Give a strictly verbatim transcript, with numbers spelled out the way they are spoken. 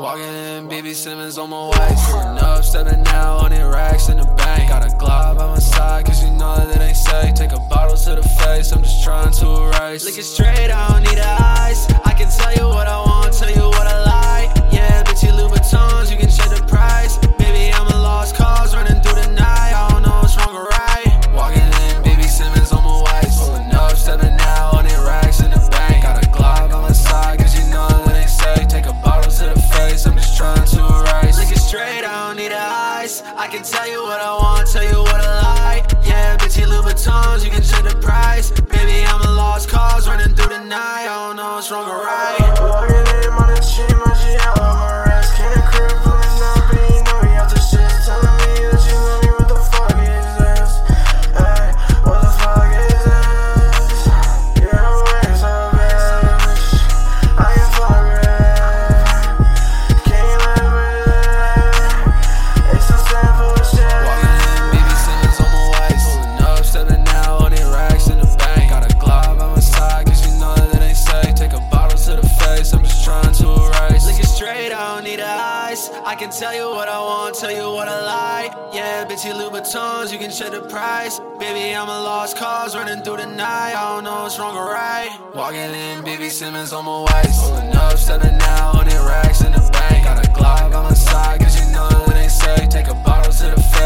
Walking in, B B Simmons on my waist. Pulling up, stepping out, one hundred racks in the bank. Got a Glock by my side, cause you know that it ain't safe. Take a bottle to the face, I'm just trying to erase. Lick it straight, I don't need a ice. I can tell you what I want, tell you what I like. Yeah, bitch, you Louboutins, you can check the price. Baby, I'm a lost cause, running through the night. I don't know what's wrong or right. Walking in, B B Simmons on my waist. Pulling up, stepping out, one hundred racks in the bank. Got a Glock by my side, cause you know that it ain't safe. Take a bottle to the face, I'm just trying to erase. Lick it straight, I don't need a ice. I can tell you what I want, tell you what I like. Yeah, bitch, you Louboutins, you can check the price. Baby, I'm a lost cause, running through the night. I don't know what's wrong or right. Walking in, my chin, my G, I love my rest. Can't crib, pulling up, and you know we out the shit. Telling me that you love me, what the fuck is this? Hey, what the fuck is this? You're the way so bitch, I can fuck it. Can't live with it. It's some simple shit. Walking in, B B Simmons on my waist. Pulling up, stepping out, one hundred racks in the bank. Got a Glock by my side, cause you know that it ain't safe. Take a bottle to the face, I'm just trying to erase. Lick it straight, I don't need a ice. I can tell you what I want, tell you what I like. Yeah, bitch, you Louboutins, you can check the price. Baby, I'm a lost cause, running through the night. I don't know what's wrong or right. Walking in, B B Simmons on my waist. Pulling up, stepping out, one hundred racks in the bank. Got a Glock by my side, cause you know that it ain't safe. Take a bottle to the face.